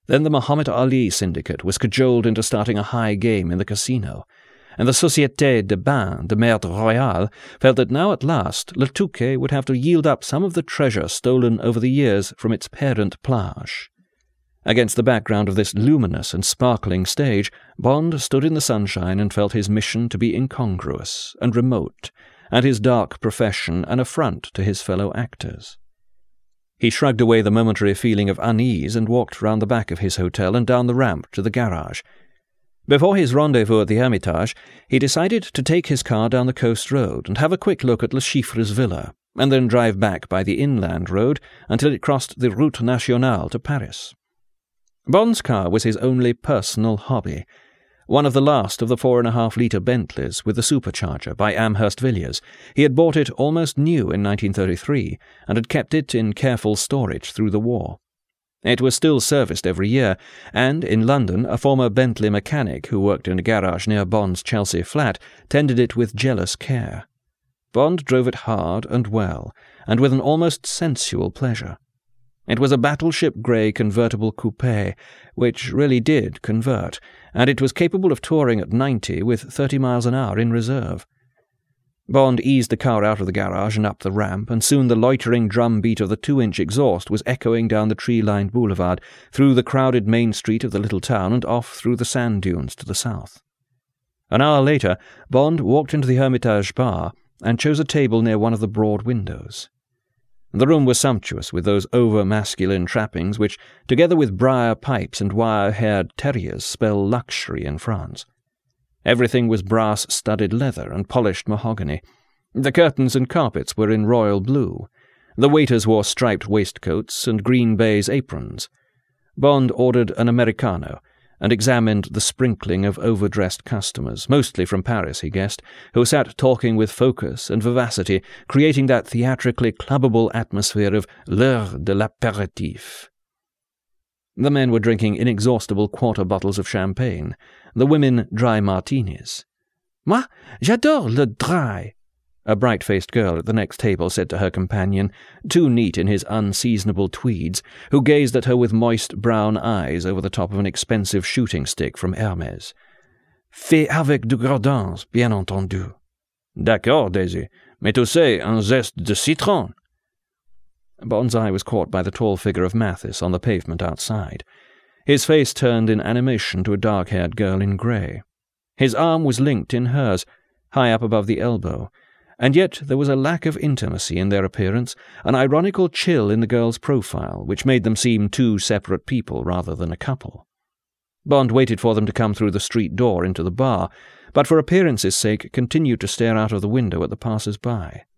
Then the Muhammad Ali syndicate was cajoled into starting a high game in the casino, and the Société de Bains de Mer Royale felt that now at last Le Touquet would have to yield up some of the treasure stolen over the years from its parent plage. Against the background of this luminous and sparkling stage, Bond stood in the sunshine and felt his mission to be incongruous and remote, and his dark profession an affront to his fellow actors. He shrugged away the momentary feeling of unease and walked round the back of his hotel and down the ramp to the garage. Before his rendezvous at the Hermitage, he decided to take his car down the coast road and have a quick look at Le Chiffre's villa, and then drive back by the inland road until it crossed the Route Nationale to Paris. Bond's car was his only personal hobby, one of the last of the 4.5-litre Bentleys with the supercharger by Amherst Villiers. He had bought it almost new in 1933 and had kept it in careful storage through the war. It was still serviced every year, and in London a former Bentley mechanic who worked in a garage near Bond's Chelsea flat tended it with jealous care. Bond drove it hard and well, and with an almost sensual pleasure. It was a battleship grey convertible coupe, which really did convert, and it was capable of touring at 90 with 30 miles an hour in reserve. Bond eased the car out of the garage and up the ramp, and soon the loitering drumbeat of the 2-inch exhaust was echoing down the tree-lined boulevard, through the crowded main street of the little town and off through the sand dunes to the south. An hour later, Bond walked into the Hermitage bar and chose a table near one of the broad windows. The room was sumptuous, with those over-masculine trappings which, together with briar pipes and wire-haired terriers, spell luxury in France. Everything was brass-studded leather and polished mahogany. The curtains and carpets were in royal blue. The waiters wore striped waistcoats and green baize aprons. Bond ordered an Americano, and examined the sprinkling of overdressed customers, mostly from Paris, he guessed, who sat talking with focus and vivacity, creating that theatrically clubbable atmosphere of l'heure de l'apéritif. The men were drinking inexhaustible quarter bottles of champagne, the women dry martinis. "Moi, j'adore le dry," a bright-faced girl at the next table said to her companion, too neat in his unseasonable tweeds, who gazed at her with moist brown eyes over the top of an expensive shooting stick from Hermès. "Fait avec du Grodin, bien entendu." "D'accord, Daisy, mais tu sais, un zeste de citron." Bond's eye was caught by the tall figure of Mathis on the pavement outside. His face turned in animation to a dark-haired girl in grey. His arm was linked in hers, high up above the elbow, and yet there was a lack of intimacy in their appearance, an ironical chill in the girl's profile, which made them seem two separate people rather than a couple. Bond waited for them to come through the street door into the bar, but for appearance's sake continued to stare out of the window at the passers-by.